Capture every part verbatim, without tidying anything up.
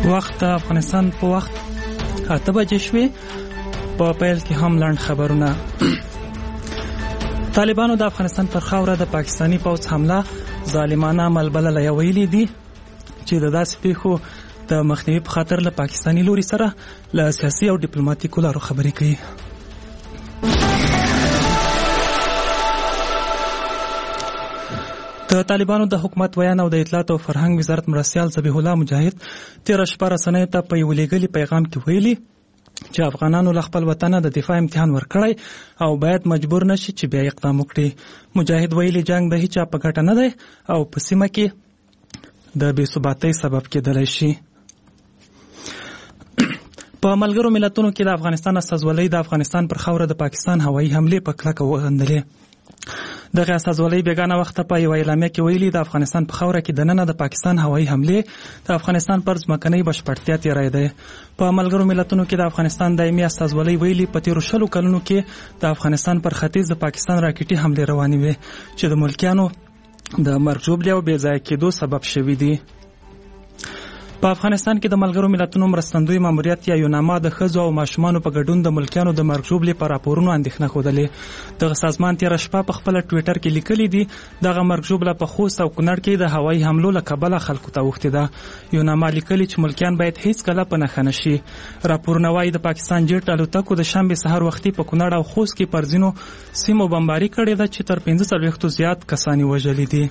وخت افغانستان په وخت اته بجې شوې. په پیل کې هم لنډ خبرونه. طالبانو د افغانستان پر خاوره د پاکستانی پوځ حمله ظالمانه عمل بللی ویلي دي چې د داسې پیښو د مخنیوي په خاطر له پاکستانی لوري سره له سیاسي او ډیپلوماټیکو لارو خبرې کوي. د طالبانو د حکومت ویان او د اطلاعات او فرهنګ وزارت مرستیال ذبیح الله مجاهد تېره شپه رسنیو ته په یو لیږلي پیغام کې ویلي چې افغانانو له خپل وطنه د دفاع امتحان ورکړی او باید مجبور نشي چې بیا اقدام وکړي. مجاهد ویلي جنگ د هیچا په ګټه نه دی او په سیمه کې د بې ثباتۍ سبب کېدلی شي. په ملګرو ملتونو کې د افغانستان استازولۍ د افغانستان پر خاوره د پاکستان هوایي حملې په کلکه وغندلې. دغه استازولۍ بیګانه وخته په یوه اعلامیه کې ویلي د افغانستان په خاوره کې دننه د پاکستان هوایي حملې د افغانستان پر ځمکنۍ بشپړتیا تېری دی. په ملګرو ملتونو کې د افغانستان دایمي استازولۍ ویلي په تېرو شلو کلونو کې د افغانستان پر ختیځ د پاکستان راکټي حملې روانې وې چې د ملکیانو د مرګ ژوبلې او بې ځایه کېدو سبب شوي دي. په افغانستان کې د ملګرو ملتونو مرستندوی ماموریت یا یوناما د ښځو او ماشومانو په ګډون د ملکیانو د مرګ ژوبلې په راپورونو اندېښنه ښودلې. دغه سازمان تېره شپه په خپله ټویټر کې لیکلي دي دغه مرګ ژوبله په خوست او کونړ کې د هوایي حملو له کبله خلکو ته اوښتې ده. یوناما لیکلي چې ملکیان باید هیڅکله په نښه نه شي. راپورونه وایي د پاکستان جیټ الوتکو د شنبې سهار وختي په کونړ او خوست کې پر ځینو سیمو بمباري کړې ده چې تر پنځه څلوېښتو زیات کسان یې وژلي دي.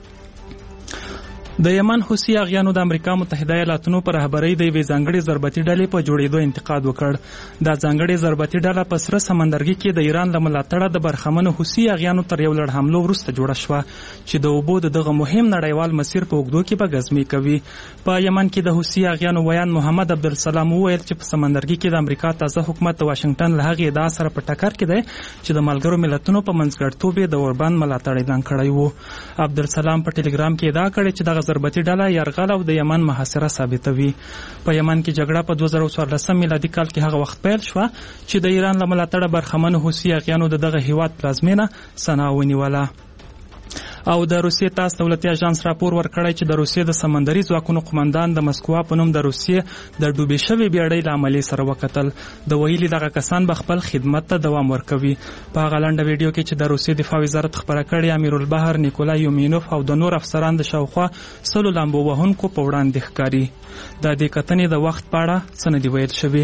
د یمن حوثي اغیانو د امریکا متحده ایالاتونو پر رهبرۍ د یوې ځانګړې ضربتي ډلې په جوړېدو انتقاد وکړ. دا ځانګړې ضربتي ډله په سره سمندرګي کې د ایران له ملاتړه د برخمنو حوثي اغیانو تر یو لړ حملو وروسته جوړه شوه چې د اوبو د دغه مهم نړیوال مسیر په اوږدو کې به ګزمې کوي. په یمن کې د حوثي اغیانو ویان محمد عبدالسلام وویل چې په سمندرګي کې د امریکا تازه حکومت د واشنګټن له هغې ادعا سره په ټکر کې دی چې د ملګرو ملتونو په منځګړیتوب یې د اوربند ملاتړ اعلان کړی و. عبدالسلام په ټلګرام کې ادعا کړې چې دغه ضربتي ډله یرغل او د یمن محاصره ثابتوي. په یمن کې جګړه په دوه زره څوارلسم میلادي کال کې هغه وخت پیل شوه چې د ایران له ملاتړه برخمنو حوثي اغیانو د دغه هیواد پلازمینه سنا ونیوله. او د روسیې تاس دولتي اژانس راپور ورکړی چې د روسیې د سمندري ځواکونو قمندان د مسکوا په نوم د روسیې د ډوبې شوې بیړۍ له عملې سره وکتل. د ویلي دغه کسان به خپل خدمت ته دوام ورکوي. په هغه لنډه ویډیو کې چې د روسیې دفاع وزارت خپره کړې امیرالبحر نیکولای یومینوف او د نور افسران د شاوخوا سلو لامبو وهونکو په وړاندې ښکاري. د دې کتنې د وخت په اړه څه نه دي ویل شوي.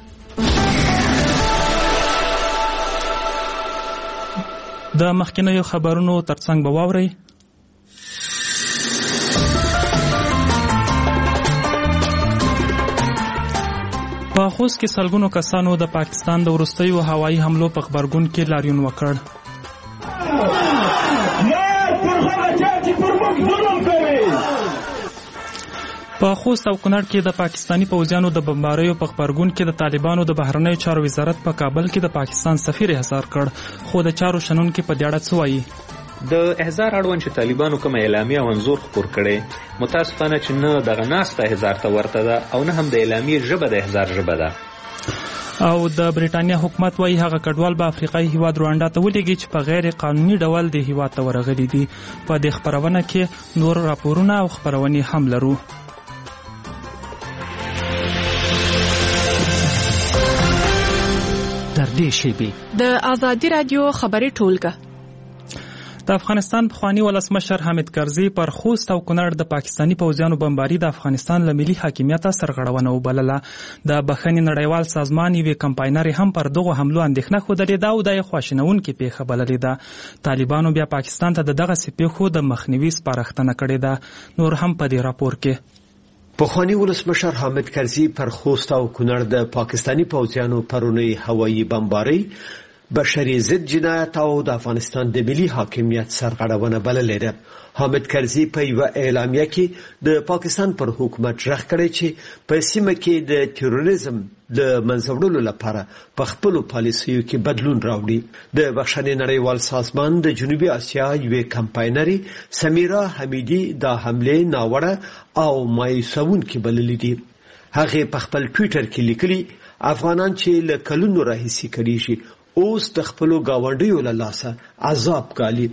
د مخکینیو خبرونو ترڅنګ به واورئ په خوست کې سلګونو کسانو د پاکستان د وروستیو هوایي حملو په غبرګون کې لاریون وکړ. په خوست او کونړ کې د پاکستانی پوځیانو د بمباریو په غبرګون کې د طالبانو د بهرنیو چارو وزارت په کابل کې د پاکستان سفیر احضار کړ. خو د چارو شنونکي په دې اړه څه وایي؟ د احضار اړوند چې طالبانو کومه اعلامیه او انځور خپور کړی متاسفانه چې نه دغه ناسته احضار ته ورته ده او نه هم د اعلامیې ژبه د احضار ژبه ده. او د برېټانیا حکومت وایي هغه کډوال به افریقایي هیواد روانډا ته ولېږي چې په غیر قانوني ډول د هیواد ته ورغلي دي. په دې خپرونه کې نور راپورونه او خپرونې هم لرو. د آزادي رادیو خبري ټولګه. د افغانستان پخوانی ولسمشر حامد کرزي پر خوست او کونړ د پاکستانی پوځیانو بمباري د افغانستان له ملي حاکمیت سرغړونه وبلله. د بخښنې نړیوال سازمان یوې کمپاینرې هم پر دغو حملو اندېښنه ښودلې ده او دا یې خواشینونکې پیښه بللې ده. طالبانو بیا پاکستان ته د دغسې پیښو د مخنیوي سپارښتنه کړې ده. نور هم په دې راپور کې. پخوانی ولسمشر حامد کرزي پر خوست او کونړ د پاکستانی پوځیانو پرونی هوایي بمباري بشري ضد جنایت او د افغانستان د ملي حاکمیت سرغړونه بللې ده. حامد کرزي په یوه اعلامیه کې د پاکستان پر حکومت ژغ کړی چې په سیمه کې د تروریزم د منځه وړلو لپاره په خپلو پالیسیو کې بدلون راوړي. د بخښنې نړیوال سازمان د جنوبي اسیا یوې کمپاینرې سمیرا حمیدي دا حملې ناوړه او مایوسونکې بللې دي. هغې په خپل ټویټر کې لیکلي افغانان چې له کلونو راهیسې کړیږي اوس د خپلو ګاونډیو له لاسه عذاب ګالي.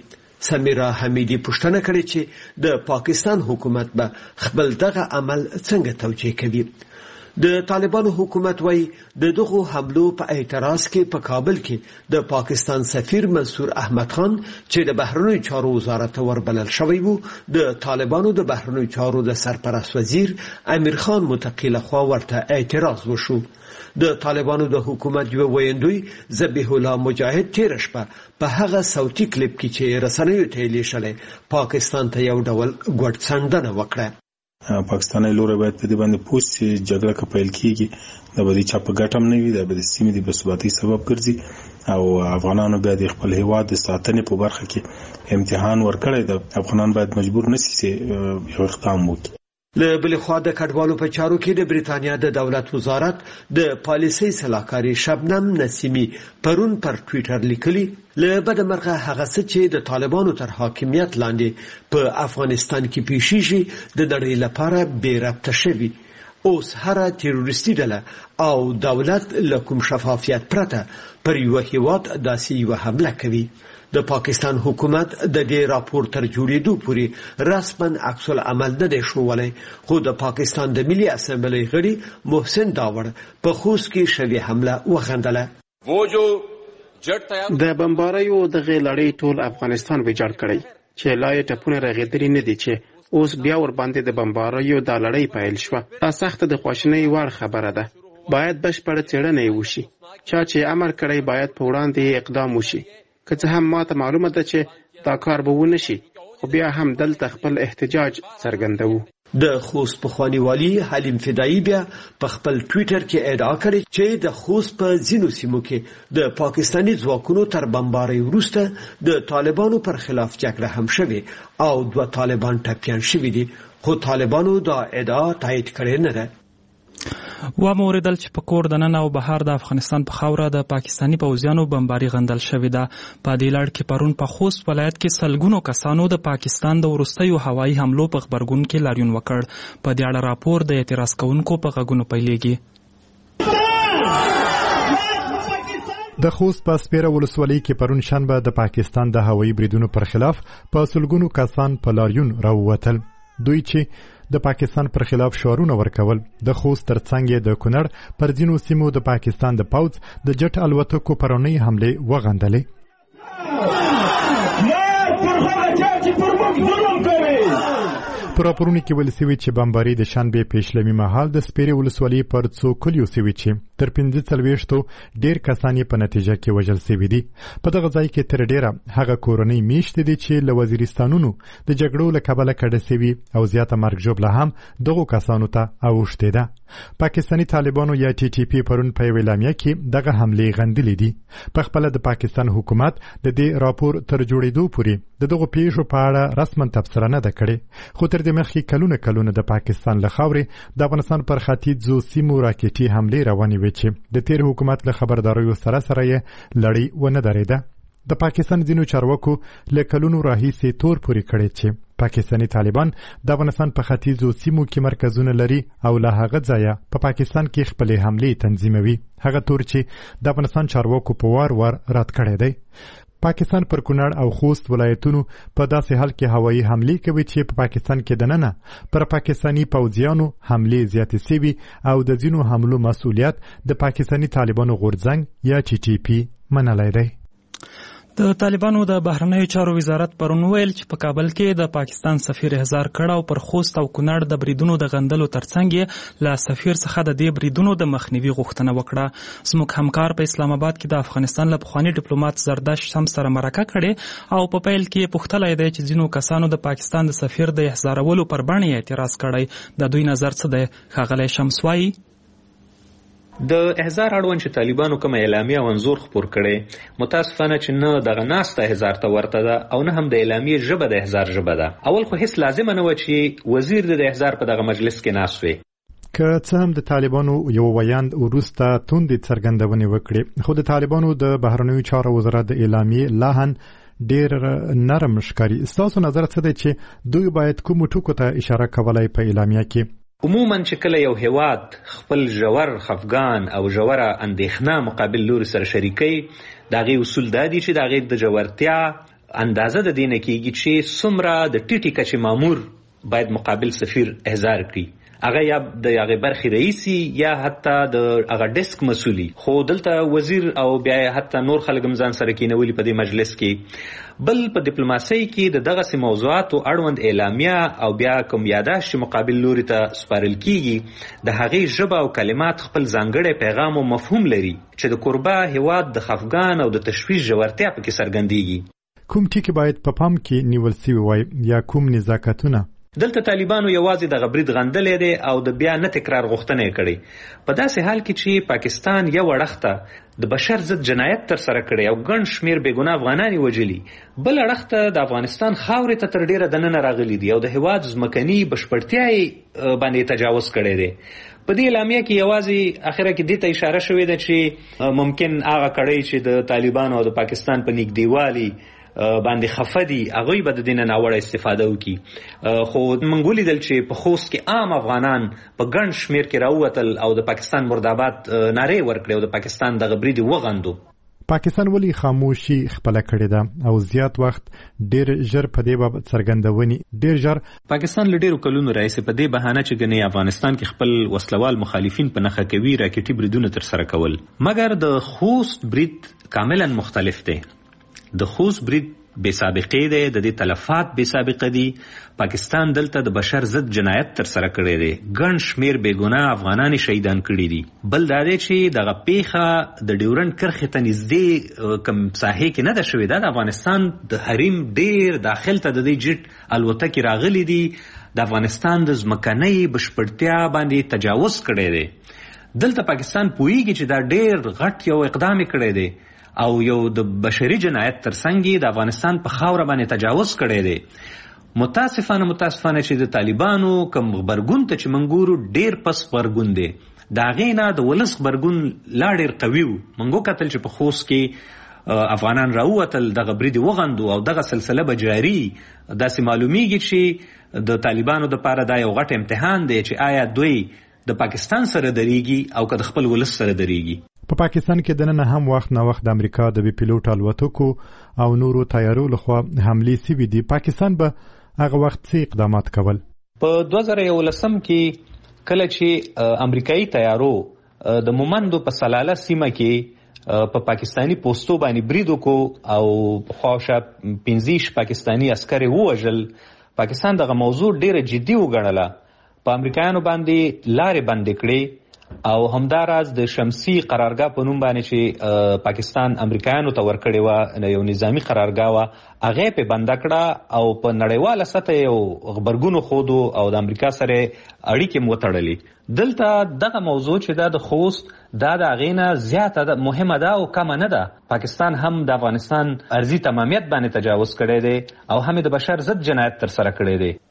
سمیرا حمیدی پوښتنه کړې چې د پاکستان حکومت به خپل دغه عمل څنګه توجیه کوي. د طالبانو حکومت وایي د دغو حملو په اعتراض کې په کابل کې د پاکستان سفیر منصور احمد خان چې د بهرنیو چارو وزارت وربلل شوی وو د طالبانو د بهرنیو چارو د سرپرست وزیر امیر خان متقی لخوا ورته اعتراض وشو. د طالبانو د حکومت یو ویندوی ذبیح الله مجاهد تیر شپه په هغه صوتي کلیپ کې چې رسنیو ته لیشلې پاکستان ته یو ډول ګډ څنډنه وکړه. پاکستاني لوري باید په دې باندې پوښتنه جګړه کپیل کیږي د بدی چا په ګټم نه وي د بدی سیمې د بسواتي سبب ګرځي او افغانانو بیا د خپل هیواد د ساتنې په برخه کې امتحان ورکړی د افغانان باید مجبور نشي چې یو اقدام وکړي. له بل خوا د کډوالو په چارو کې د بریتانیا د دولت وزارت د پالیسي صلاحکاري شبنم نسیمی پرون پر ټوئیټر لیکلي له بدمرغه هغه څه چې د طالبانو تر حاکمیت لاندې په افغانستان کې پیښیږي د نړۍ لپاره بې ربطه شوي. اوس هر تروریستي ډله او دولت له کوم شفافیت پرته پر یو هیواد داسې یو حمله کوي. د پاکستان حکومت د دې راپور تر جوړېدو پورې رسماً عکس العمل نه دی ښوولی، خو د پاکستان د ملي اسمبلۍ غړي محسن داوړ په خوست کې شوې حمله وخندله. د بمباریو دغه لړۍ ټول افغانستان ویجاړ کړی چې لا یې ټپونه رغېدلي نه دي چې اوس بیا ور باندې د بمباریو د لړۍ پیل شوه. دا سخت د خواشینۍ وړ خبره ده. باید بشپړه څېړنه وشي. چا چې امر کړی باید په وړاندې اقدام وشي. که څه هم ماته معلومه ده چې دا کار به ونه شي، خو بیا هم دلته خپل احتجاج څرګندوو. د خوست پخوانی والی حلیم فدایی بیا په خپل ټوئیټر کې ادعا کړې چې د خوست په ځینو سیمو کې د پاکستاني ځواکونو تر بمبارۍ وروسته د طالبانو پر خلاف جګړه هم شوې او دوه طالبان ټپیان شوي دي، خو طالبانو دا ادعا تایید کړې نه ده. و موردل چې په کور د نن او بهر د افغانستان په خاوره د پاکستاني پوځیانو بمباري غندل شوې ده. په دې لړ کې پرون په خوست ولایت کې سلګونو کسانو د پاکستان د وروستیو هوایي حملو په خبرګون کې لاریون وکړ. په دې اړه راپور د اعتراض کوونکو په غږونو پیلېږي. د خوست په سپیره ولسوالۍ کې پرون شنبه د پاکستان د هوایي بریدونو پر خلاف په سلګونو کسان په لاریون راووتل. دوی چې د پاکستان پر خلاف شعارونه ورکول. د خوست ترڅنګ د کونړ پر ځینو سیمو د پاکستان د پوځ د جټ الوتکو پرونی حمله وغندلې. پر راپورونو کې ویل شوي چې بمباري د شنبې پیشلمي مهال د سپیرې ولسوالۍ پر څو کلیو شوي چې تر پنځه څلوېښتو ډېر کسان یې په نتیجه کې وژل شوي دي. په دغه ځای کې تر ډېره هغه کورنۍ میشتې دي چې له وزیرستانونو د جګړو له کبله کډه شوي او زیاته مرګ ژوبله هم دغو کسانو ته اوښتې ده. پاکستاني طالبانو یا ټي ټي پي پرون په یوه اعلامیه کې دغه حملې غندلې دي. په خپله د پاکستان حکومت د دې راپور تر جوړېدو پورې د دغو پیښو په اړه رسما تبصره نه ده کړې، خو تر دې مخکې کلونه کلونه د پاکستان له خاورې د افغانستان پر ختیځو سیمو راکټي حملې روانې وې چې د تیر حکومت له خبرداریو سره سره یې لړۍ ونه درېده. د پاکستان ځینو چارواکو له کلونو راهیسې تور پورې کړی چې پاکستاني طالبان د افغانستان په ختیځو سیمو کې مرکزونه لري او له هغه ځایه په پاکستان کې خپلې حملې تنظیموي. هغه تور چې د افغانستان چارواکو په وار وار رد کړی دی. پاکستان پر کونړ او خوست ولایتونو په داسې حال کې هوایي حملې کوي چې په پاکستان کې دننه پر پاکستاني پوځیانو حملې زیاتې شوي او د ځینو حملو مسؤلیت د پاکستاني طالبانو غورځنګ یا ټي ټي پي منلی دی. د طالبانو د بهرنیو چارو وزارت پرون ویل چې په کابل کې د پاکستان سفیر احضار کړه او پر خوست او کونړ د بریدونو د غندلو ترڅنګ له سفیر څخه د دې بریدونو د مخنیوي غوښتنه وکړه. زموږ همکار په اسلام آباد کې د افغانستان له پخواني ډیپلوماټ زردشت شمس سره مرکه کړې او په پیل کې پوښتلی دی چې ځینو کسانو د پاکستان د سفیر د احضارولو پر بڼې اعتراض کړی. د دوی نظر څه دی؟ ښاغلی شمس وایي د احضار اړوند چې طالبانو کومه اعلامیه او انځور خپور کړی متاسفانه چې نه دغه ناسته احضار ته ورته ده او نه هم د اعلامیې ژبه د احضار ژبه ده. اول خو هیڅ لازمه نه وه چې وزیر د احضار په دغه مجلس کې ناست وي. که څه هم د طالبانو یو ویاند وروسته توندې څرګندونې وکړې، خو د طالبانو د بهرنیو چارو وزارت د اعلامیې لاهن ډېر نرم ښکاري. ستاسو نظر څه دی چې دوی باید کومو ټکو ته اشاره کولی په اعلامیه کې؟ عموما چې کله یو هیواد خپل ژور خفګان او ژوره اندېښنه مقابل لوري سره شریکوي، د هغې اصول دا دي چې د هغې د ژورتیا اندازه د دې نه کېږي چې څومره د ټیټې کچې مامور باید مقابل سفیر احضار کړي، هغه یا د هغه برخې رئیسي یا حتی د هغه ډیسک مسؤلی. خو دلته وزیر او بیا حتی نور خلک هم ځان سره کینولي په دې مجلس کې. بل په ډیپلوماسۍ کې د دغسې موضوعاتو اړوند اعلامیه او بیا کوم یاداشت چې مقابل لوري ته سپارل کیږي د هغې ژبه او کلمات خپل ځانګړی پیغام او مفهوم لري چې د کوربه هیواد د خفګان او د تشویش ژورتیا پکې څرګندیږي. کوم ټکي باید په پام کې نیول سوي وای یا کوم نزاکتونه؟ دلته طالبانو یوازې د غبرید غندلې دی او د بیا نه تکرار غوښتنه یې کړې، په داسې حال کې چې پاکستان یو اړخته د بشر ضد جنایت تر سره کړی او ګڼ شمیر بېګناه افغانان یې وژلي، بل اړخته د افغانستان خاورې ته تر ډیره دننه راغلي دي او د هیواد ځمکني بشپړتیا یې باندې تجاوز کړی دی. په دې اعلامیه کې یوازې اخره کې دې ته اشاره شوې ده چې ممکن هغه کړۍ چې د طالبانو او د پاکستان په نږدېوالي باندې خفه دي هغوی به د دې نه ناوړه استفاده وکړي. خو موږ ولیدل چې په خوست کې عام افغانان په ګڼ شمیر کې راووتل او د پاکستان مرداباد نارې ورکړې او د پاکستان دغه برید یې وغندو. پاکستان ولې خاموشي خپله کړې ده او زیات وخت ډېر ژر په دې بابت څرګندونې ډېر ژر پاکستان له ډېرو کلونو راهیسې په دې بهانه چې ګنې افغانستان کې خپل وسلوال مخالفین په نښه کوي راکټي بریدونه ترسره کول، مګر د خوست برید کاملا مختلف دی. د خوست برید بې سابقې دی، د دې تلفات بې سابقه دي. پاکستان دلته د بشر ضد جنایت ترسره کړی دی، ګڼ شمیر بېګناه افغانان شهیدان کړي دي. بل دا دی چې دغه پیښه د ډیورنډ کرښې ته نږدې کوم ساحې کې نه ده شوې، دا د افغانستان د حریم ډیر داخل ته د دې جټ الوتکې راغلي دي، د افغانستان د ځمکنۍ بشپړتیا باندې تجاوز کړی دی. دلته پاکستان پوهیږي چې دا ډیر غټ یو اقدام یې کړی دی او یو د بشري جنایت ترڅنګ د افغانستان په خاوره باندې تجاوز کړی دی. متاسفانه متاسفانه چې د طالبانو کوم غبرګون ته چې موږ ګورو ډیر پس غبرګون دی، د هغې نه د ولس غبرګون لا ډیر قوي و. موږ وکتل چې په خوست کې افغانان راووتل، دغه برید وغندو او دغه سلسله به جاري. داسې معلومیږي چې د طالبانو دپاره دا یو غټ امتحان دی چې آیا دوی د پاکستان سره دریږي او که د خپل ولس سره دریږي. په پاکستان کې دننه هم وخت نه وخت د امریکا د بي پیلوټ الوتکو او نورو تیارو لخوا حملې سوي دي. پاکستان به هغه وخت څه اقدامات کول؟ په دوه زره یولسم کې کله چې امریکایي تیارو د مومندو په سلاله سیمه کې په پاکستانی پوسټو باندې برید وکړو او خواوشا پنځه پاکستانی عسکر ووژل، پاکستان دغه موضوع ډیره جدي وګڼله، په امریکایانو باندې لارې بندې کړې او همداراز د شمسي قرارګاه په نوم باندې چې پاکستان امریکایانو ته ورکړې وه، یو نظامي قرارګاه وه، هغې پې بنده کړه او په نړیواله سطح یو غبرګون وښودو او د امریکا سره اړیکې م وتړلې. دلته دغه موضوع چې دا د خوست دا د هغې نه زیاته مهمه ده او کمه نه ده. پاکستان هم د افغانستان ارضي تمامیت باندې تجاوز کړی دی او هم د بشر ضد جنایت ترسره کړی دی.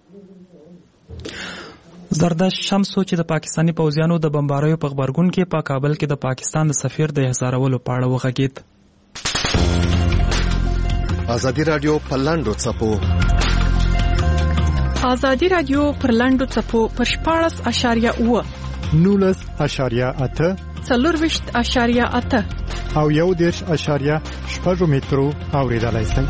زردشت شمسو چې د پاکستانی پوځیانو د بمباریو په غبرګون کې په کابل کې د پاکستان د سفیر د احضارولو په اړه وغږېد. ازادي راډیو په لاندو څپو ازادي راډیو پر لاندو څپو پر شپاړس اشاریه اوه نولس اشاریه اته څلورویشت اشاریه اته او یو دېرش اشاریه شپږ مترو اوریدلای شئ.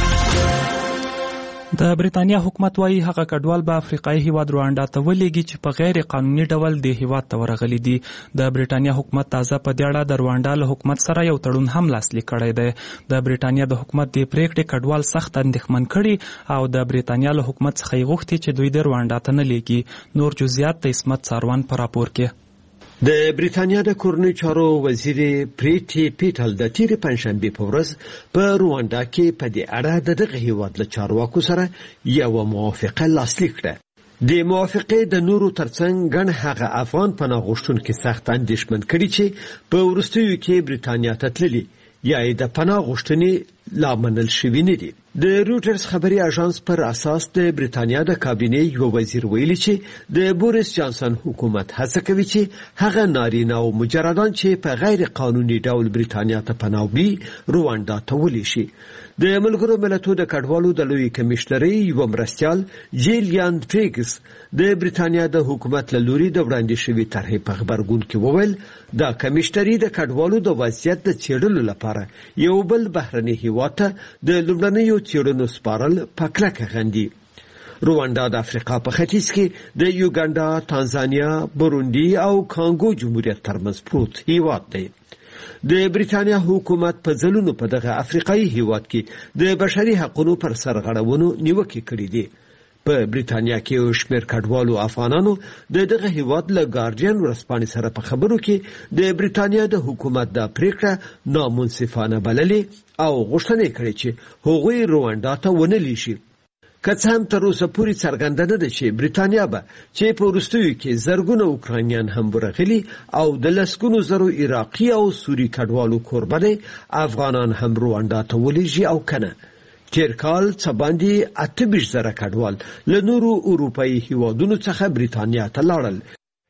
د بریتانیا حکومت وايي هغه کډوال به افریقایي هیواد روانډا ته ولېږي چې په غیر قانوني ډول د هیواد ته ورغلي دي. د بریتانیا حکومت تازه په دې اړه د روانډا له حکومت سره یو تړون هم لاسلیک کړی دی. د بریتانیا د حکومت د پریکړې کډوال سخت اندېښمن کړي او د بریتانیا له حکومت څخه یې غوښتي چې دوی د روانډا ته نه لیږي. نور جزئیات د عصمت ساروان په راپور کې. د بریتانیا د کورنۍ چارو وزیر پریټي پیټل د تیر پنځشنبه په ورځ په روانډا کې په دې اړه د دغه هیواد له چارواکو سره یو موافقه لاسلیک کړه. د موافقې د نورو ترڅنګ ګڼ هغه افغان پناه غوښتونکي سخت اندېښمن کړي چې په وروستیو کې بریتانیا ته تللي یا د پناه غوښتنې لا منل شوي نه دي. د روټرز خبري اژانس پر اساس د بریتانیا د کابینې یو وزیر ویلي چې د بوریس جانسن حکومت هڅه کوي چې هغه نارینه او مجردان چې په غیر قانوني ډول بریتانیا ته پناه وړي روانډا ته ولېږي. د ملګرو ملتونو د کډوالو د لوی کمشنرۍ یو مرستیال جیلیان فریګس د بریتانیا د حکومت له لوري د وړاندې شوي طرحې په خبرګون کې وویل دا کمشنري د کډوالو د وضعیت د څېړلو لپاره یو بل بهرني هیواد هیواد ته د لومړنیو څېړنو سپارل په کلکه غندي. رواندا د افریقا په ختیځ کې د یوګاندا، تانزانیا، بوروندي او کانګو جمهوریت ترمنځ پروت هیواد دی. د بریټانیا حکومت په ځلونو په دغه افریقایي هیواد کې د بشري حقوقو پر سرغړونو نیوکې کړې دي. په بریټانیا کې یو شمېر کډوالو افغانانو د دغه هیواد له ګارډین ورځپاڼې سره په خبرو کې د بریټانیا د حکومت د پریکړه نامنصفانه بللې او غوښتنه کړې چې هغوی رواندا ته ونه لیږي. که څه هم تر اوسه پورې څرګنده نه ده چې بریټانیا به چې په وروستیو کې زرګونه اوکراینیان هم ورغلي او د لسګونو زرو عراقي او سوري کډوالو کوربه افغانان هم رواندا ته ولېږي او کنه. تیر کال څه باندې اته ویشت زره کډوال له نورو اروپایي هیوادونو څخه بریټانیا ته لاړل.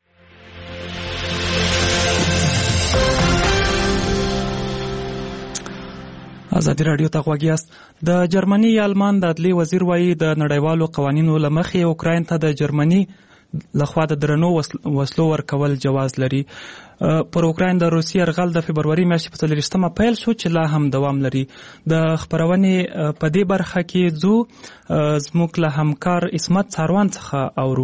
ازادي رادیو ته غوږ یاست. د جرمني یا آلمان د عدلي وزیر وایي د نړیوالو قوانینو له مخې اوکراین ته د جرمني لخوا د درنو وسلو ورکول جواز لري. پر اوکراین د روسیې یرغل د فبروري میاشتې په څلوېښتمه پیل شو چې لا هم دوام لري. د خپرونې په دې برخه کې ځو زموږ له همکار عصمت څاروان څخه اورو.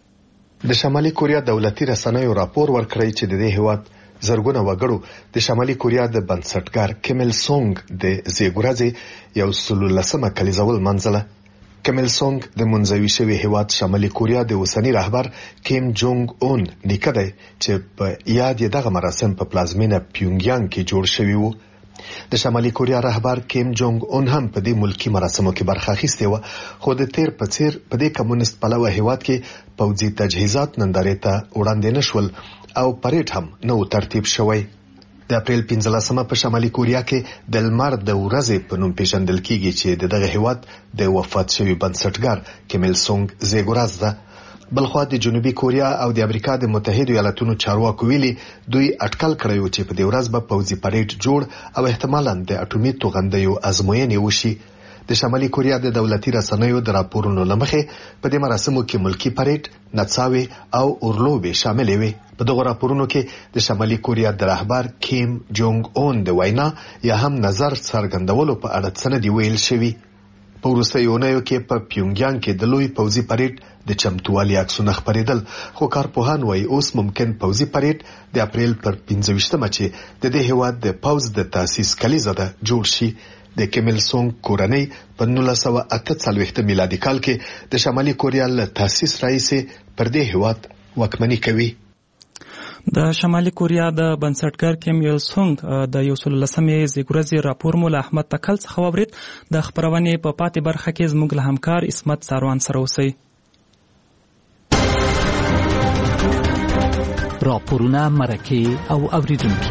د شمالي کوریا دولتي رسنیو راپور ورکړی چې د دې هیواد زرګونه وګړو د شمالي کوریا د بنسټګر کیم ایل سونګ د زیګورازي یو سلو لسمه کلیزول منځله. کیم ایل سونګ د منځوي شوی هیواد شمالي کوریا د اوسنی رهبر کیم جونګ اون نیکه دی چې په یاد یې دغه مراسم په پلازمینه پیونګیانګ کې جوړ شوی وو. د شمالي کوریا رهبر کیم جونګ اون هم په دې ملکی مراسمو کې برخه اخیستې و، خو د تیر په څیر په دې کمونیست پلوه هیواد کې پوځي تجهیزات نندارې ته وړاندې نشول او پریډ هم نو ترتیب شوی. د اپریل پنځلسمه په شمالي کوریا کې د لمر د ورځې په نوم پیژندل کیږي چې دغه هیواد د وفات شوی بنسټګر کیم ایل سونګ زیګوراز ده. بلخوا د جنوبي کوریا او د امریکا د متحده ایالاتونو چارواکو ویلي دوی اټکل کړی چې په دې ورځ به پوځي پریډ جوړ او احتمالاً د اټومي توغندیو ازموینې وشي. د شمالي کوریا د دولتي رسنیو د راپورونو لمخې په دې مراسمو کې ملکی پریډ، نڅاوي او اورلوبې شاملې وي. په دغه راپورونو کې د شمالي کوریا د رهبر کیم جونګ اون د وینا یا هم نظر څرګندولو په اړه څه نه دی ویل شوی. په وروستیو اونیو کې په پیونګیانګ کې د لوی پوځي پریډ د چمتووالي عکسونه خپرېدل، خو کارپوهان وایي اوس ممکن پوځي پریډ د اپریل پر پنځه ویشتمه چې د دې هیواد د پوځ د تاسیس کلیزه ده جوړ شي. د کیم ایل سونګ کورنۍ په نولس سوه اته څلوېښت میلادي کال کې د شمالي کوریا له تاسیس راهیسې پر دې هیواد واکمني کوي. د شمالي کوریا د بنسټګر کیم ایل سونګ د یو سل لسمې زیګورازي راپور مو له احمد تکل څخه واورید. د خپرونې په پاتې برخه کې زموږ له همکار عصمت څاروان سره اوسئ. راپورونه، مرکې او اوریدونکي.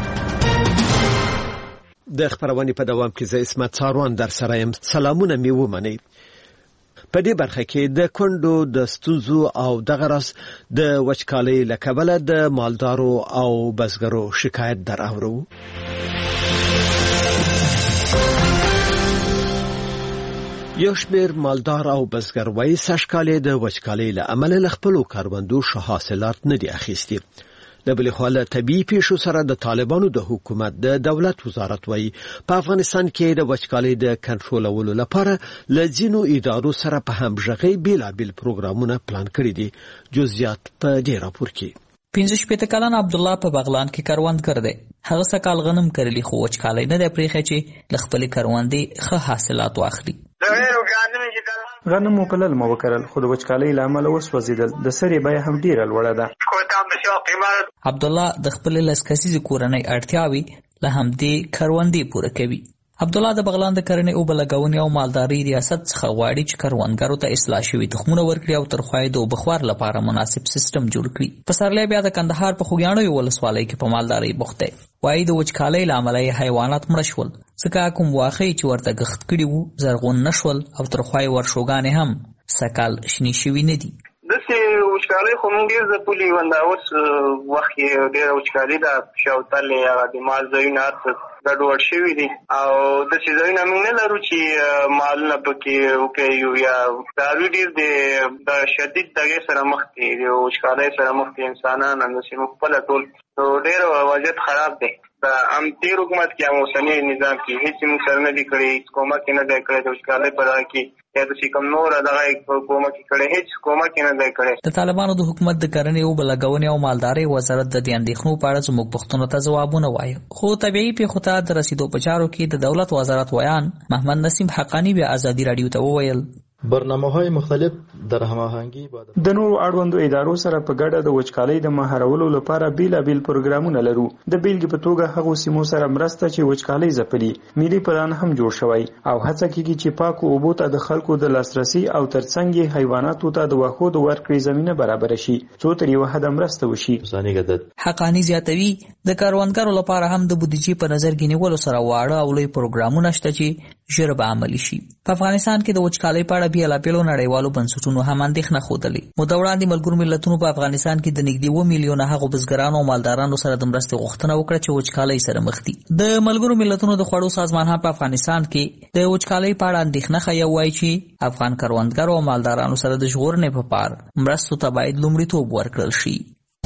د خبرونې په دوام کې زه عصمت څاروان در سره یم. سلامونه مې ومنئ. په دې برخه کې د کندو د ستونزو او دغه راس د وچکالۍ له کبله د مالدارو او بزګرو شکایت در اورو. یو شمېر مالدار او بزګر وایي سږکال د وچکالۍ له امله له خپلو کروندو ښه حاصلات نه دي اخیستي. د بلې خوا له طبیعي پیښو سره د طالبانو د حکومت د دولت وزارت وایي په افغانستان کې د وچکالۍ د کنټرولولو لپاره له ځینو ادارو سره په همغږۍ بیلابیل پروګرامونه پلان کړي دي. جزئیات په دې راپور کې. پنځه شپېته کلن عبدالله په بغلان کې کروندګر دی. هغه سکال غنم کرلی خو وچکالۍ نه دی پرېښی چې له خپلې کروندې ښه حاصلات واخلي. غنم مو په للمه وکرل خو د وچکالۍ له امله وسوځېدل. د سرې بیه هم ډیره لوړه ده. عبدالله د خپلې لس کسیزې کورنۍ اړتیاوې له همدې کروندې پوره کوي. عبدالله د بغلان د کرنې اوبه لګونې او مالدارۍ ریاست څخه غواړي چې کروندګرو ته اصلاح شوي تخمونه ورکړي او تر خوای د اوبخوار لپاره مناسب سیستم جوړ کړي. پسرلی بیا د کندهار په خوږیاڼیو ولسوالۍ کې په مالدارۍ بوخت دی. وایي د وچکالۍ له امله یې حیوانات مړه شول، ځکه کوم واښه چې ورته ګښت کړي وو زرغون نه شول او تر خوای ورشوګانې هم سکال شنې شوي نه دي. داسې وچکالۍ خو موږ ډېر ځپلي ونده اوس وخت کې ډېره وچکالي ده. شاوتل یا د مال ځایونه هر څه ګډوډ شوي دي او د سیزاوی موږ نه لرو چې مالونه پکې وکړو یا داوی ډیر د شدید دغه سره مخ دي او وچکالۍ سره مخ دي انسانان هم چې خپل ټول ډیر وضعیت خراب دی. د ام تیر حکومت کې موسمي نظام کې هیڅ موږ سره نه دی کړی، کومک نه دی کړی د وچکالۍ په اړه کې یا د کوم نور دغه کومک کړی، هیڅ کومک نه دی کړی. د طالبانو د حکومت د کرنې او بلګونې او مالدارۍ وزارت د دې اندېښنو په اړه زموږ پوښتنو ته ځوابونه وایي، خو طبيعي پیښو ته د رسیدو په چارو کې د دولت وزارت ویان محمد نسیم حقانی بیا ازادي رادیو ته وویل برنامه‌های مختلف در هماهنگی با د نورو اړوندو ادارو سره په ګډه د وچکالۍ د مهارولو لپاره بیلابیل پروګرامونه لرو. د بیلګې په توګه هغو سیمو سره مرسته چې وچکالۍ ځپلي ملي پلان هم جوړ شوی او هڅه کیږي چې پاکو اوبو ته د خلکو د لاسرسي او ترڅنګ یې حیواناتو ته د واښو د ورکړې زمینه برابر شي څو تر یوه حده مرسته وشي. حقانی زیاتوي د کاروانګرو لپاره هم د بودیجې په نظر کې نیولو سره واړه او لوی پروګرامونه شته چې ژر به عملي شي. په افغانستان کې د وچکالۍ په اړه بیلابیلو نړیوالو بنسټونو هم اندېښنه ښودلې. موده وړاندې ملګرو ملتونو په افغانستان کې د نږدې اووه میلیونه هغو بزګرانو او مالدارانو سره د مرستې غوښتنه وکړه چې وچکالۍ سره مخ دي. د ملګرو ملتونو د خوړو سازمان هم په افغانستان کې د وچکالۍ په اړه اندېښنه ښیي، وایي چې افغان کروندګرو او مالدارانو سره د ژغورنې په پار مرستو ته باید لومړیتوب ورکړل شي.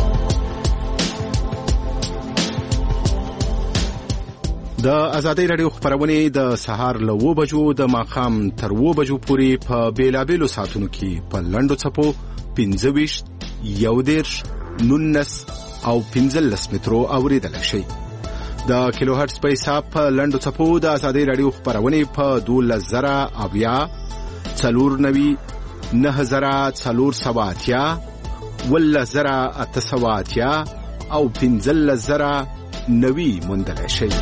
د ازادۍ راډیو خبرونه د سهار له اوه بجو د ماښام تر اوه بجو پورې په بیلابیلو ساعتونو کې په لنډو څپو پنځه ویشت، یو دېرش، نولس او پنځلس مترو اوریدلی شئ. د کیلو هرټز په حساب په لنډو څپو د ازادۍ راډیو خبرونه په دولس زره اویا، څلور نوي، نهه زره څلور سوه اتیا، اوولس زره اته سوه اتیا او پنځلس زره نوي موندلی شئ.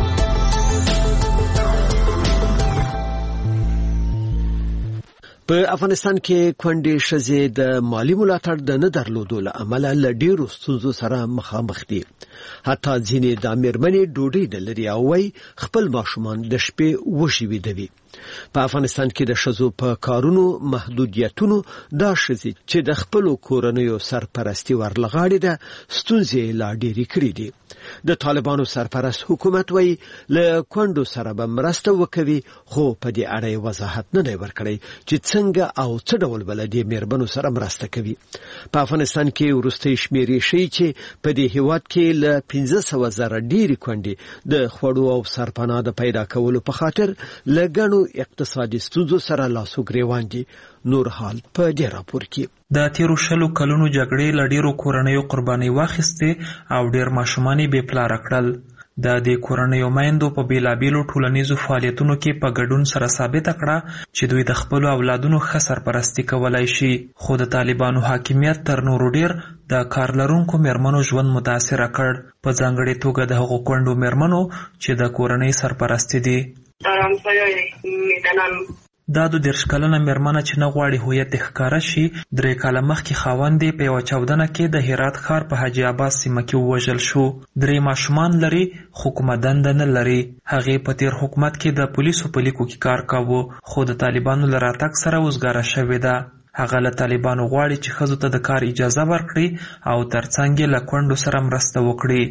په افغانستان کې کونډې ښځې د مالی ملاتړ د نه درلودو له امله له ډیرو ستونزو سره مخامخ دي. حتی ځینې د میرمنې ډوډۍ نه لري او وايي خپل ماشومان د شپې وشي ویدوي. په افغانستان کې د ښځو په کارونو محدودیتونو دا ښځې چې د خپلو کورنیو سرپرستي ورلغاړي ده ستونزې لا ډېرې کړې دي. د طالبانو سرپرست حکومت وايي له کونډو سره به مرسته وکوي، خو په دې اړه یې وضاحت نه دی ورکړی چې څنګه او څه ډول به له دې میرمنو سره مرسته کوي. په افغانستان کې وروستۍ شمیرې ښیي چې په دې هیواد کې له پنځه سوه زره ډېرې کونډې د خوړو او سرپناه د پیدا کولو په خاطر له ګڼو اقتصادي ستونزو سره لاسو ګریوان دي. نور حال په دې راپور کې د تیرو شلو کلونو جګړې له ډیرو کورنیو قرباني واخیستې او ډیر ماشومان بې پلاره کړل. د دې کورنیو میندو په بیلابیلو ټولنیزو فعالیتونو کې په ګډون سره ثابته کړه چې دوی د خپلو اولادونو ښه سرپرستي کولی شي، خو د طالبانو حاکمیت تر نورو ډیر د کار لرونکو میرمنو ژوند متاثره کړ، په ځانګړې توګه د هغو کونډو میرمنو چې د کورنۍ سرپرستي دي. دا د دېرش کلنه میرمنه چې نه غواړي هویت یې ښکاره شي، درې کاله مخکې خاوند یې په یوه چاودنه کې د هرات ښار په حاجي عباس سیمه کې ووژل شو. درې ماشومان لري خو کومه دنده نه لري. هغې په تیر حکومت کې د پولیسو په لیکو کې کار کاوه، خو د طالبانو له راتګ سره وزګاره شوې ده. هغه له طالبانو غواړي چې ښځو ته د کار اجازه ورکړي او ترڅنګ یې له کونډو سره مرسته وکړي.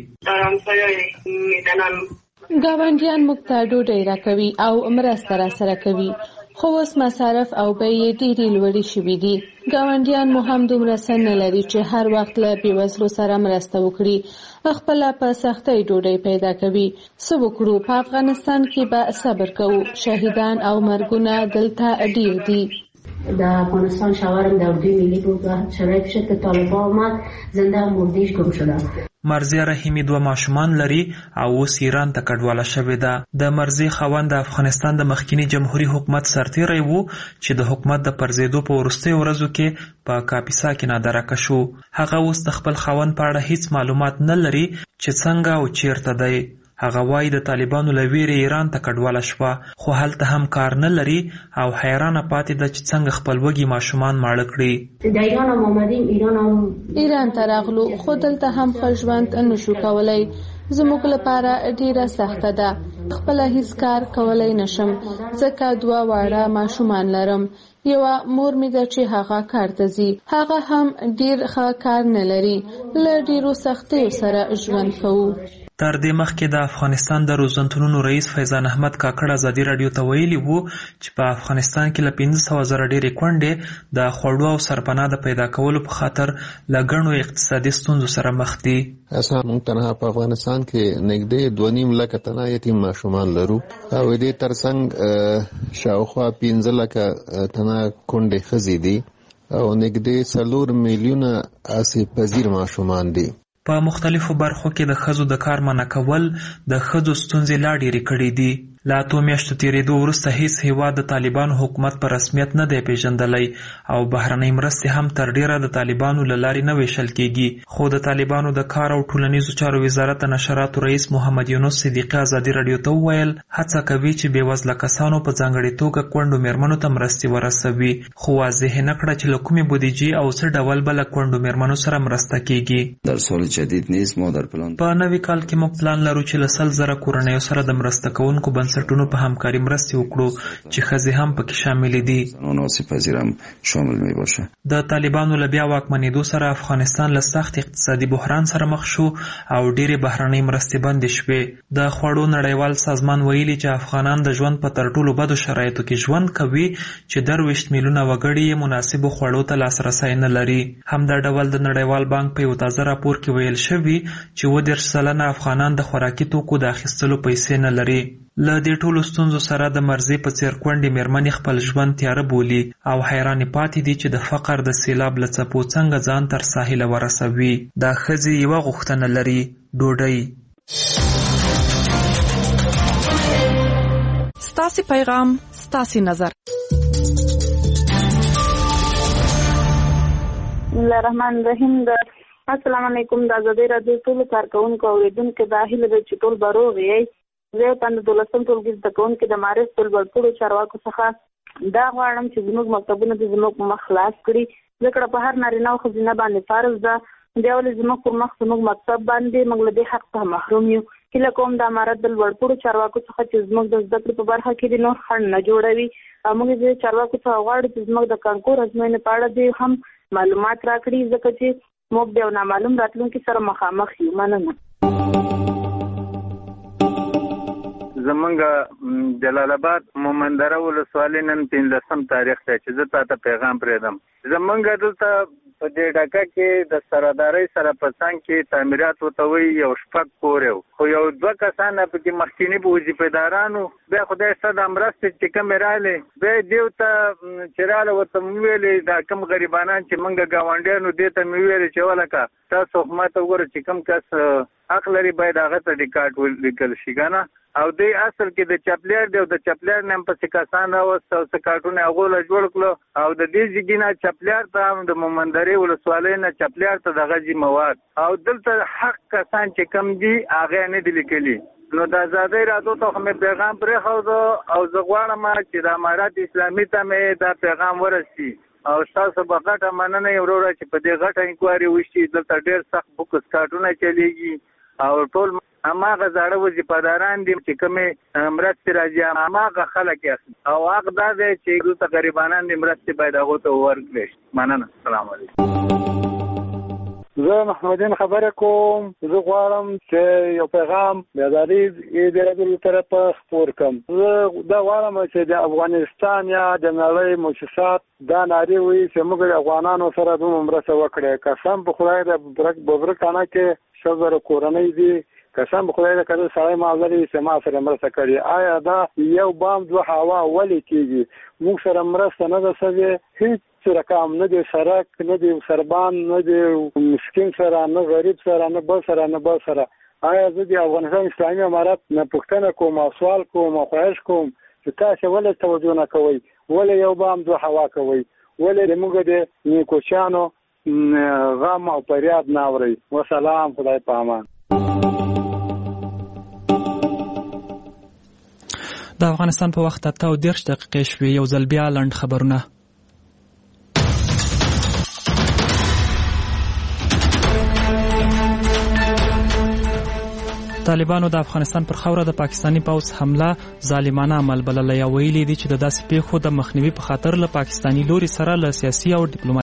ګاونډیان موږ ته ډوډۍ راکوي او مرسته راسره کوي، خو اوس مصارف او بیې ډېرې لوړې شوي دي. ګاونډیان مو هم دومره څه نه لري چې هر وخت له بېوزلو سره مرسته وکړي، خپله په سختۍ ډوډۍ پیدا کوي. څه وکړو؟ په افغانستان کې به صبر کوو. شهیدان او مرګونه دلته ډېر دي. در افغانستان شوهرم در اردوی ملی بود و شرایط شد که طالبان آمد زنده و مردهش گم شده. مرزیه رحیمی دوه ماشومان لري او اوس ایران ته کډواله شوې ده. د مرزیې خاوند د افغانستان د مخکینی جمهوریت حکومت سرتیری وو چې د حکومت د پرځېدو په وروستیو ورځو کې په کاپیسا کې نادرکه شو. هغه اوس د خپل خاوند په اړه هیڅ معلومات نه لري چې څنګه او چیرته دی. هغه وایي د طالبانو له ویرې ایران ته کډواله شوه، خو هلته هم کار نه لري او حیرانه پاتې ده چې څنګه خپل وږي ماشومان ماړه کړي. د ایران هم آمدیم، ایران هم ایران ته راغلو، خو دلته هم ښه ژوند نشو کولی. زموږ لپاره ډیره سخته ده. خپله هیڅ کار کولی نشم ځکه دوه واړه ماشومان لرم. یوه مور مې ده چې هغه کار ته ځي، هغه هم ډیر ښه کار نه لري. له ډیرو سختیو سره ژوند کوو. تر دې مخکې د افغانستان د روزنتونونو رئیس فیضان احمد کاکړ ازادي راډیو ته ویلي وو چې په افغانستان کې له پنځه سوه زره ډېرې کونډې د خوړو او سرپناه د پیدا کولو په خاطر له ګڼو اقتصادي ستونزو سره مخ دي. اصلا موږ تنها په افغانستان کې نږدې دوه نیم لکه تنه یتیم ماشومان لرو او دې ترڅنګ شاوخوا پنځه لکه تنه کونډې ښځې دي او نږدې څلور میلیونه آسیب پذیر ماشومان دي. په مختلفو برخو کې د ښځو د کار منع کول د ښځو ستونزې لا ډېرې کړې دي. له اتو میاشتو تېرېدو وروسته هیڅ هیواد د طالبانو حکومت په رسمیت نه دی پیژندلی او بهرنۍ مرستې هم تر ډېره د طالبانو له لارې نه ویشل کېږي. خو د طالبانو د کار او ټولنیزو چارو وزارت د نشراتو رئیس محمد یونس صدیقي ازادي راډیو ته وویل هڅه کوي چې بېوزله کسانو په ځانګړې توګه کونډو مېرمنو ته مرستې ورسوي، خو واضح نه کړه چې له کومې بودیجې او څه ډول به له کونډو مېرمنو سره مرسته کېږي. در سال جدید نیست ما در پلان په نوي کال کې موږ پلان لرو چې له سل زره کورنیو سره د مرسته کوونکو بنسټونو په همکاري مرستې وکړو چې ښځې هم پکې شاملې دي. د طالبانو له بیا واکمنېدو سره افغانستان له سخت اقتصادي بحران سره مخ شو او ډېرې بهرنۍ مرستې بندې شوې. د خوړو نړیوال سازمان ویلي چې افغانان د ژوند په تر ټولو بدو شرایطو کې ژوند کوي چې درویشت میلیونه وګړي یې مناسبو خوړو ته لاسرسی نه لري. همدا ډول د نړیوال بانک په یو تازه راپور کې ویل شوي چې اووه دېرش سلنه افغانان د خوراکي توکو د اخیستلو پیسې نه لري. له دې ټولو ستونزو سره د مرزي په څېر کونډې مېرمنې خپل ژوند تیاره بولي او حیرانې پاتې دي چې د فقر د سیلاب له څپو څنګه ځان تر ساحله ورسوي. دا ښځې یوه غوښتنه لري: ډوډۍ. ستاسې پیغام ستاسې نظر. بسم الله الرحمن الرحیم. السلام علیکم. د ازادي راډیو ټولو کارکونکو او اوریدونکو د هیله ده چې ټول به روغ یئ. زه په دولسم ټولګي زده کوونکې د معارف په لوړپوړو چارواکو څخه دا غواړم چې زموږ مکتبونه د زموږ مخ خلاص کړي. زده کړه په هر نارینه او ښځینه باندې فرض ده. بیا ولې زموږ پر مخ زموږ مکتب باندې موږ له دې حق څخه محروم یو. هیله کوم د امارت د لوړپوړو چارواکو څخه چې زموږ د زده کړې په برخه کې د نور خنډ نه جوړوي. موږ د چارواکو څخه غواړو چې زموږ د کانکور ازموینې په اړه دې هم معلومات راکړي ځکه چې موږ د یو نامعلوم راتلونکي سره مخامخ یو. مننه. زمونږ جلال آباد مومندره ولسوالۍ نن پنځلسم تاریخ دی چې زه تاته پیغام پرېږدم. زمونږ دلته په دې ډکه کې د سردارۍ سره په څنګ کې تعمیرات ورته وایي یو شپږ کور یو خو یو دوه کسان پکې مخکیني وظیفه‌دارانو بیا خدای شته د مرستې چې کومې راغلې بیا دې ورته چې راغله ورته مې ویلې دا کوم غریبانان چې موږ ګاونډیانو دې ته مې ویلې چې ولکه تاسو ما ته وګوره چې کوم کس حق لري باید هغه ته ریکارډ ولیکل شي که نه. او دی اصل کې د چپلیر دی او د چپلیر نه هم پسې کسان راوست او څه کارټونه هغو له جوړ کړو او د دې ځګي نه چپلیر ته هم د مومندرې ولسوالۍ نه چپلیر ته دغه ځي مواد او دلته حق کسان چې کم دي هغه نه دي لیکلي. نو د ازادۍ راډیو ته خو مې پیغام پرېښود او زه غواړم چې د امارت اسلامي ته مې دا پیغام ورسي او تاسو به غټه مننه یې وروره چې په دې غټه انکوایري وشي. دلته ډېر سخت بوکس کارټونه چلیږي او ټول هماغه زاړه وظیفه‌داران دي چې کومې مرستې راځي هماغه خلک اخلي او حق دا دی چې دلته غریبانان دي مرستې باید هغو ته ورکړي. مننه. السلام علیکم. زه محمدین خبره کوم. زه غواړم چې یو پیغام د ازادۍ راډیو له طرفه خپور کړم. زه دا غواړم چې د افغانستان یا د نړۍ مؤسسات دا نارې وایي چې موږ د افغانانو سره دومره مرسته وکړې. قسم په خدای د ببرکانه کې شل زره کورنۍ دي. قسم په خدای د کله سړی معذري چې ما سره مرسته کړې. آیا دا یو بام دوه هوا ولې کېږي؟ موږ سره مرسته نه ده شوې. هېڅ رقم نه دی سړک نه دی سربان نه دی مسکین سره نه غریب سره نه بل سره نه بل سره. آیا زه د افغانستان اسلامي امارت نه پوښتنه کوم او سوال کوم او خواهش کوم چې تاسو ولې توجه نه کوئ؟ ولې یو بام دوه هوا کوئ؟ ولې موږ د نیکوچانو غم او فریاد نه اورئ؟ وسلام. خدای په امان. د افغانستان په وخت اته او دېرش دقیقې شوې. یو ځل بیا لنډ خبرونه. طالبانو د افغانستان پر خاوره د پاکستاني پوځ حمله ظالمانه عمل بللی او ویلي دي چې د داسې پیښو د مخنیوي په خاطر له پاکستاني لوري سره له سیاسي او ډیپلوماسي